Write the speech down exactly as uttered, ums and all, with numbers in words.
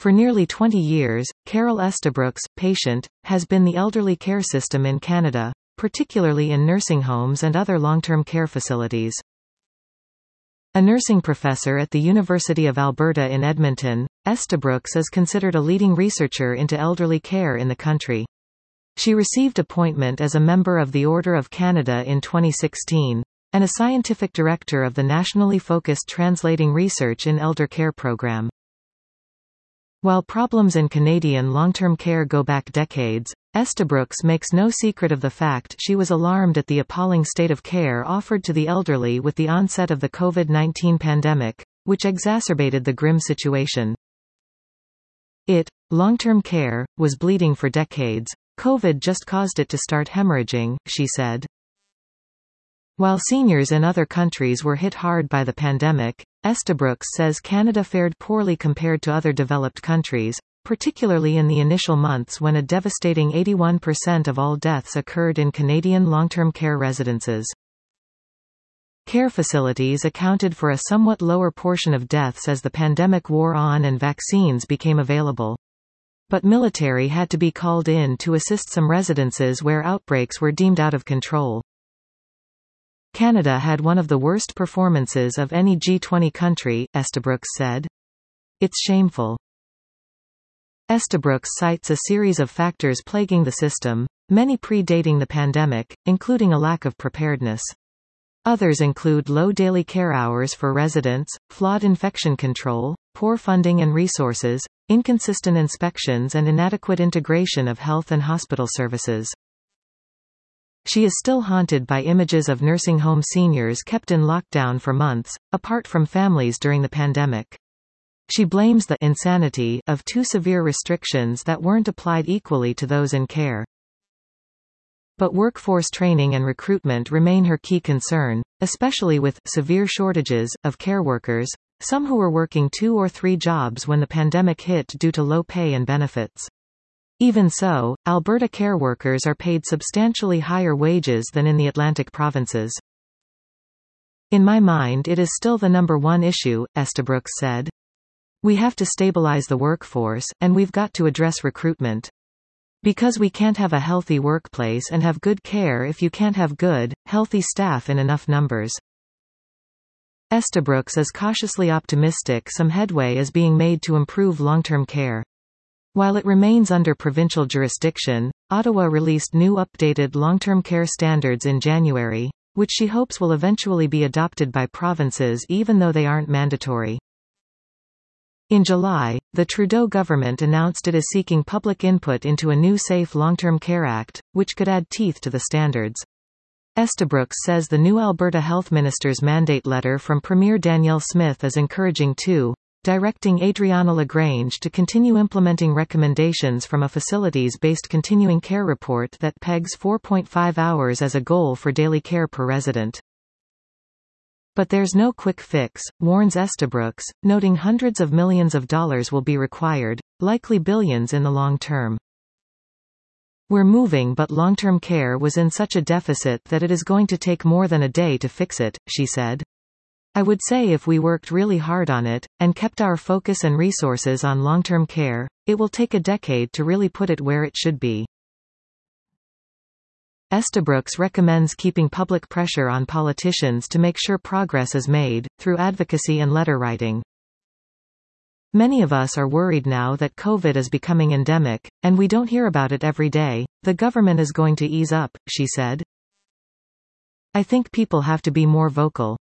For nearly twenty years, Carol Estabrooks, patient, has been the elderly care system in Canada, particularly in nursing homes and other long-term care facilities. A nursing professor at the University of Alberta in Edmonton, Estabrooks is considered a leading researcher into elderly care in the country. She received appointment as a member of the Order of Canada in twenty sixteen, and a scientific director of the nationally focused Translating Research in Elder Care program. While problems in Canadian long-term care go back decades, Estabrooks makes no secret of the fact she was alarmed at the appalling state of care offered to the elderly with the onset of the COVID nineteen pandemic, which exacerbated the grim situation. It, long-term care, was bleeding for decades. COVID just caused it to start hemorrhaging, she said. While seniors in other countries were hit hard by the pandemic, Estabrooks says Canada fared poorly compared to other developed countries, particularly in the initial months when a devastating eighty-one percent of all deaths occurred in Canadian long-term care residences. Care facilities accounted for a somewhat lower portion of deaths as the pandemic wore on and vaccines became available. But military had to be called in to assist some residences where outbreaks were deemed out of control. Canada had one of the worst performances of any G twenty country, Estabrooks said. It's shameful. Estabrooks cites a series of factors plaguing the system, many predating the pandemic, including a lack of preparedness. Others include low daily care hours for residents, flawed infection control, poor funding and resources, inconsistent inspections and inadequate integration of health and hospital services. She is still haunted by images of nursing home seniors kept in lockdown for months, apart from families during the pandemic. She blames the insanity of too severe restrictions that weren't applied equally to those in care. But workforce training and recruitment remain her key concern, especially with severe shortages of care workers, some who were working two or three jobs when the pandemic hit due to low pay and benefits. Even so, Alberta care workers are paid substantially higher wages than in the Atlantic provinces. In my mind it is still the number one issue, Estabrooks said. We have to stabilize the workforce, and we've got to address recruitment. Because we can't have a healthy workplace and have good care if you can't have good, healthy staff in enough numbers. Estabrooks is cautiously optimistic some headway is being made to improve long-term care. While it remains under provincial jurisdiction, Ottawa released new updated long-term care standards in January, which she hopes will eventually be adopted by provinces even though they aren't mandatory. In July, the Trudeau government announced it is seeking public input into a new Safe Long-Term Care Act, which could add teeth to the standards. Estabrooks says the new Alberta Health Minister's mandate letter from Premier Danielle Smith is encouraging too, directing Adriana Lagrange to continue implementing recommendations from a facilities-based continuing care report that pegs four point five hours as a goal for daily care per resident. But there's no quick fix, warns Estabrooks, noting hundreds of millions of dollars will be required, likely billions in the long term. We're moving, but long-term care was in such a deficit that it is going to take more than a day to fix it, she said. I would say if we worked really hard on it, and kept our focus and resources on long-term care, it will take a decade to really put it where it should be. Estabrooks recommends keeping public pressure on politicians to make sure progress is made, through advocacy and letter writing. Many of us are worried now that COVID is becoming endemic, and we don't hear about it every day. The government is going to ease up, she said. I think people have to be more vocal.